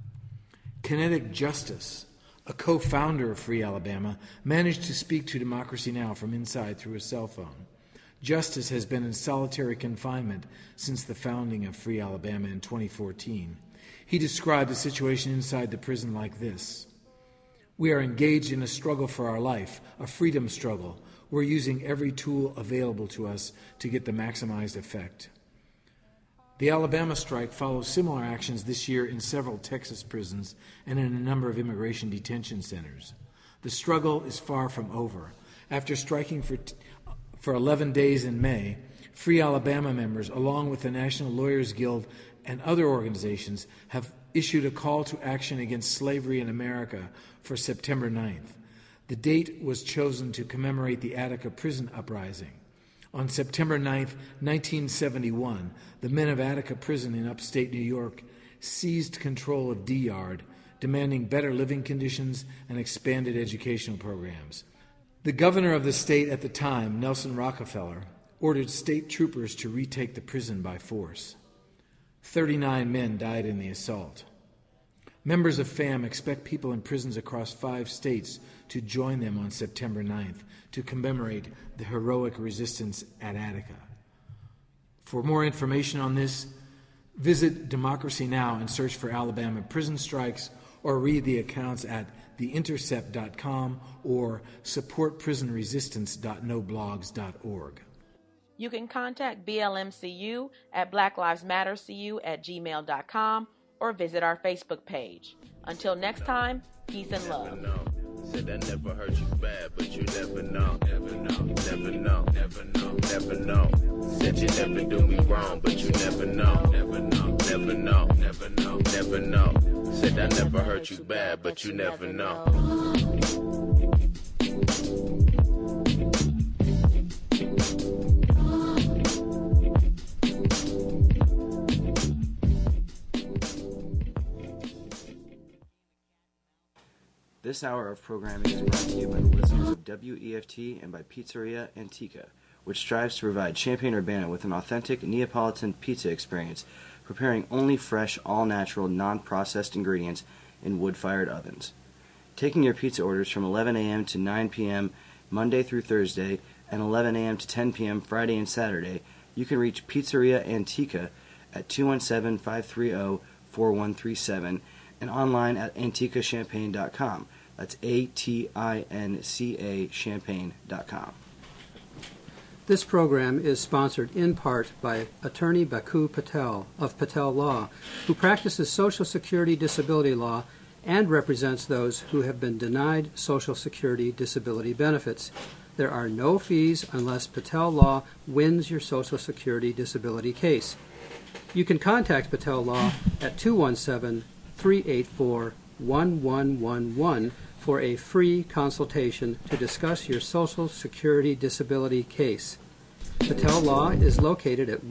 Kinetic Justice, a co-founder of Free Alabama, managed to speak to Democracy Now! From inside through a cell phone. Justice has been in solitary confinement since the founding of Free Alabama in twenty fourteen. He described the situation inside the prison like this: we are engaged in a struggle for our life, a freedom struggle. We're using every tool available to us to get the maximized effect. The Alabama strike follows similar actions this year in several Texas prisons and in a number of immigration detention centers. The struggle is far from over. After striking for, t- for eleven days in May, Free Alabama members, along with the National Lawyers Guild and other organizations, have issued a call to action against slavery in America for September ninth. The date was chosen to commemorate the Attica prison uprising. On September ninth, nineteen seventy-one, the men of Attica Prison in upstate New York seized control of D-Yard, demanding better living conditions and expanded educational programs. The governor of the state at the time, Nelson Rockefeller, ordered state troopers to retake the prison by force. thirty-nine men died in the assault. Members of FAM expect people in prisons across five states to join them on September ninth to commemorate the heroic resistance at Attica. For more information on this, visit Democracy Now! And search for Alabama prison strikes, or read the accounts at the intercept dot com or support prison resistance dot no blogs dot org. You can contact B L M C U at black lives matter c u at gmail dot com or visit our Facebook page. Until next time, peace and love. Said I never hurt you bad, but you never know. Never know. Never know. Never know. Never know. Said you never do me wrong, but you never know. Never know. Never know. Never know. Never know. Said I never hurt you bad, but you never know. This hour of programming is brought to you by the listeners of W E F T and by Pizzeria Antica, which strives to provide Champaign-Urbana with an authentic Neapolitan pizza experience, preparing only fresh, all-natural, non-processed ingredients in wood-fired ovens. Taking your pizza orders from eleven a.m. to nine p.m. Monday through Thursday and eleven a.m. to ten p.m. Friday and Saturday, you can reach Pizzeria Antica at two one seven, five three zero, four one three seven and online at antica champagne dot com. That's A T I N C A champagne dot com. This program is sponsored in part by attorney Baku Patel of Patel Law, who practices Social Security disability law and represents those who have been denied Social Security disability benefits. There are no fees unless Patel Law wins your Social Security disability case. You can contact Patel Law at two one seven, three eight four, one one one one for a free consultation to discuss your Social Security disability case. Patel Law is located at...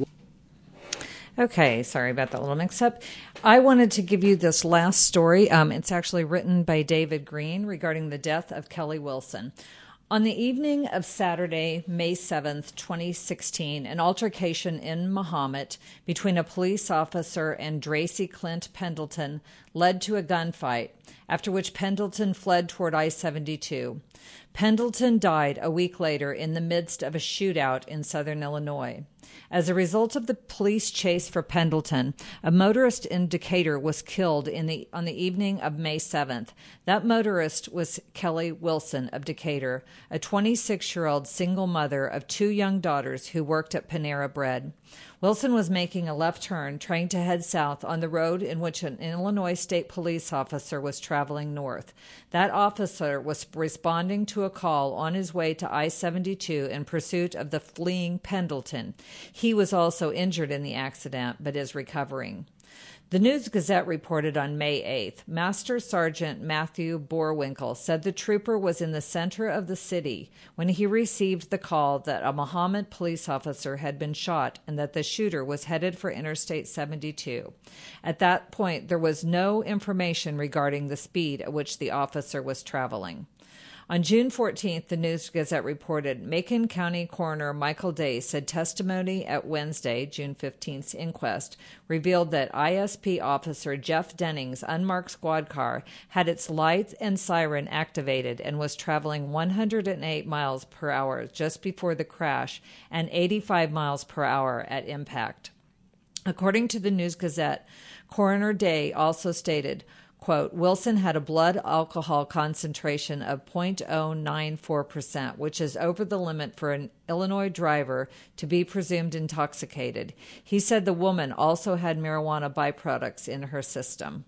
Okay, sorry about that little mix-up. I wanted to give you this last story. Um, it's actually written by David Green regarding the death of Kelly Wilson. On the evening of Saturday, May seventh, twenty sixteen, an altercation in Mahomet between a police officer and Dracy Clint Pendleton led to a gunfight, after which Pendleton fled toward I seventy-two. Pendleton died a week later in the midst of a shootout in southern Illinois. As a result of the police chase for Pendleton, a motorist in Decatur was killed in the on the evening of May seventh. That motorist was Kelly Wilson of Decatur, a twenty-six-year-old single mother of two young daughters who worked at Panera Bread. Wilson was making a left turn, trying to head south on the road in which an Illinois State Police officer was traveling north. That officer was responding to a call on his way to I seventy-two in pursuit of the fleeing Pendleton. He was also injured in the accident, but is recovering. The News-Gazette reported on May eighth, Master Sergeant Matthew Borwinkle said the trooper was in the center of the city when he received the call that a Mahomet police officer had been shot and that the shooter was headed for Interstate seventy-two. At that point, there was no information regarding the speed at which the officer was traveling. On June fourteenth, the News-Gazette reported Macon County Coroner Michael Day said testimony at Wednesday, June fifteenth's inquest revealed that I S P officer Jeff Denning's unmarked squad car had its lights and siren activated and was traveling one hundred eight miles per hour just before the crash and eighty-five miles per hour at impact. According to the News-Gazette, Coroner Day also stated, quote, Wilson had a blood alcohol concentration of zero point zero nine four percent, which is over the limit for an Illinois driver to be presumed intoxicated. He said the woman also had marijuana byproducts in her system.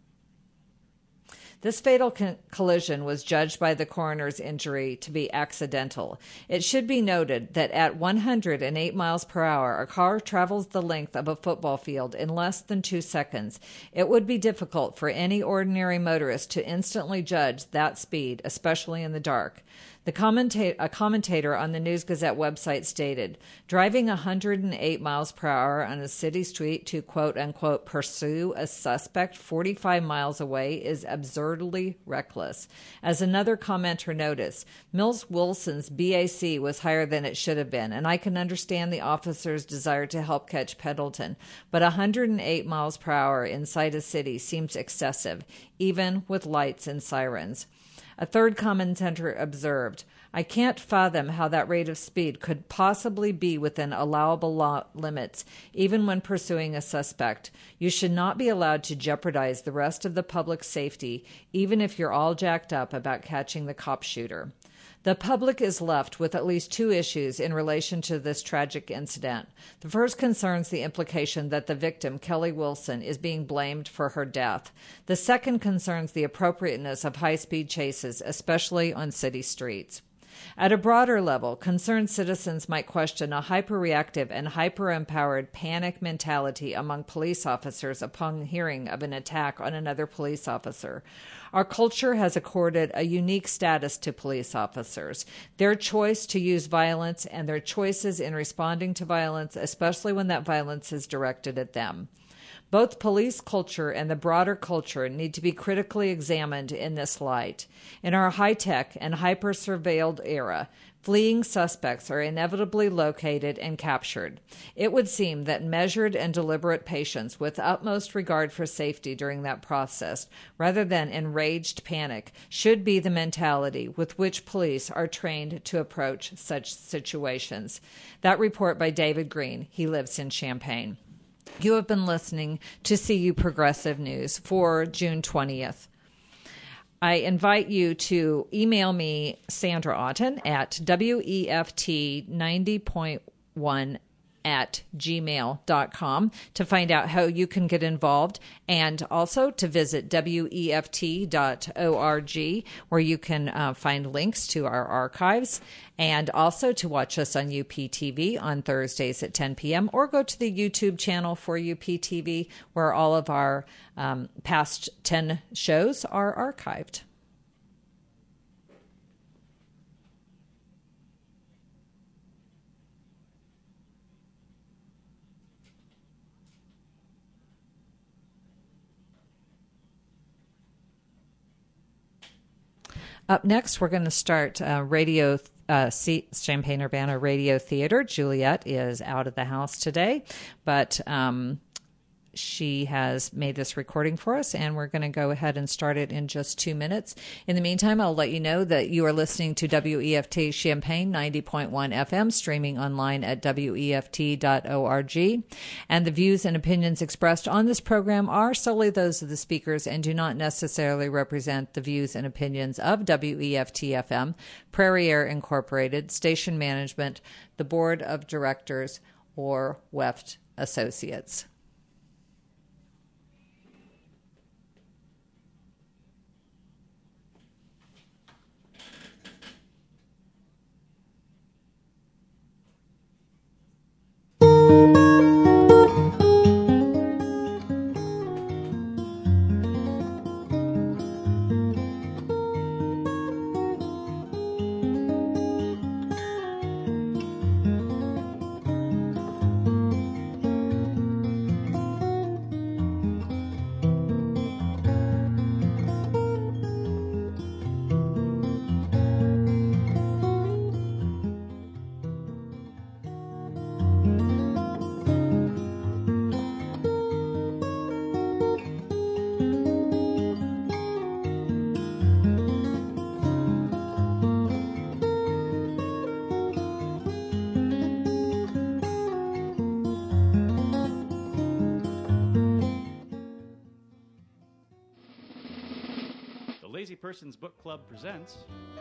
This fatal co- collision was judged by the coroner's injury to be accidental. It should be noted that at one hundred eight miles per hour, a car travels the length of a football field in less than two seconds. It would be difficult for any ordinary motorist to instantly judge that speed, especially in the dark. The commenta- a commentator on the News-Gazette website stated, driving one hundred eight miles per hour on a city street to quote-unquote pursue a suspect forty-five miles away is absurdly reckless. As another commenter noticed, Mills Wilson's B A C was higher than it should have been, and I can understand the officer's desire to help catch Pendleton, but one hundred eight miles per hour inside a city seems excessive, even with lights and sirens. A third commentator observed, I can't fathom how that rate of speed could possibly be within allowable law limits, even when pursuing a suspect. You should not be allowed to jeopardize the rest of the public's safety, even if you're all jacked up about catching the cop shooter. The public is left with at least two issues in relation to this tragic incident. The first concerns the implication that the victim, Kelly Wilson, is being blamed for her death. The second concerns the appropriateness of high-speed chases, especially on city streets. At a broader level, concerned citizens might question a hyperreactive and hyper-empowered panic mentality among police officers upon hearing of an attack on another police officer. Our culture has accorded a unique status to police officers. Their choice to use violence and their choices in responding to violence, especially when that violence is directed at them. Both police culture and the broader culture need to be critically examined in this light. In our high-tech and hyper-surveilled era, Fleeing suspects are inevitably located and captured. It would seem that measured and deliberate patience with utmost regard for safety during that process, rather than enraged panic, should be the mentality with which police are trained to approach such situations. That report by David Green. He lives in Champaign. You have been listening to C U Progressive News for June twentieth. I invite you to email me, Sandra Otten, at W E F T ninety point one at gmail dot com to find out how you can get involved, and also to visit W E F T dot org, where you can uh, find links to our archives, and also to watch us on U P T V on Thursdays at ten p.m. or go to the YouTube channel for U P T V, where all of our um, past ten shows are archived. Up next, we're going to start uh, radio uh, C- Champaign-Urbana Radio Theater. Juliet is out of the house today, but um, she has made this recording for us, and we're going to go ahead and start it in just two minutes. In the meantime, I'll let you know that you are listening to W E F T Champaign ninety point one F M, streaming online at W E F T dot org. And the views and opinions expressed on this program are solely those of the speakers and do not necessarily represent the views and opinions of W E F T F M, Prairie Air Incorporated, station management, the board of directors, or Weft Associates. Lazy Person's Book Club presents...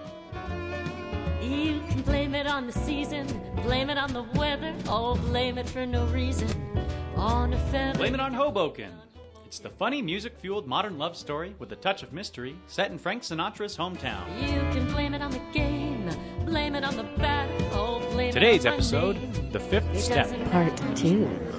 You can blame it on the season, blame it on the weather, or blame it for no reason on a feather. Blame it on Hoboken. It's the funny, music-fueled modern love story with a touch of mystery set in Frank Sinatra's hometown. You can blame it on the game, blame it on the bat, or blame Today's it on episode, name. The Fifth It Step. doesn't Part matter. two.